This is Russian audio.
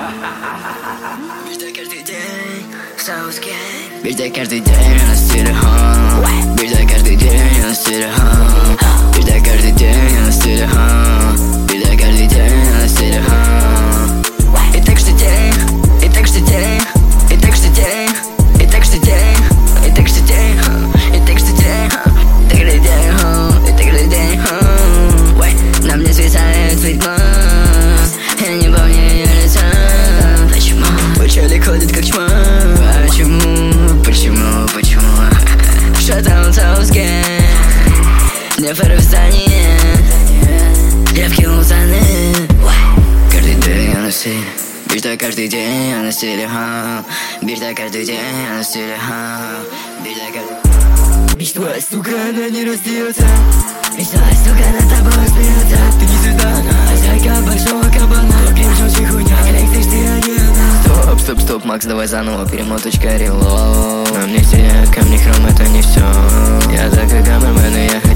Беждай каждый день, South Gang. Беждай каждый день, на стиле хам. Беждай каждый день, на стиле хам. Беждай каждый день, на стиле хам. Беждай каждый день, на стиле хам. И так что день, и так что день, и так что день, и так что день, и так что день, и так что день, и так что день, и так что день. На мне свисает ведьма. Я не помню ее лица. Почему? Ученик ходит как чмо. Почему? Почему? Почему? Шатаун South Gang. Не фары в здании. Девки лузаны. Каждый день я на стиле. Беждай каждый день я на стиле. Беждай каждый день я на стиле. Беждай каждый. Мечта твоя, сука, она не раздается. Мечта твоя, сука, над тобой смеется. Ты не звезда, хозяйка большого кабана. Кричащий хуйня, лексишь ты, а не она. Стоп, стоп, стоп, Макс, давай заново, перемоточка, релоуд. На мне синяк, камни, хром, это не все. Я так и камермен, и я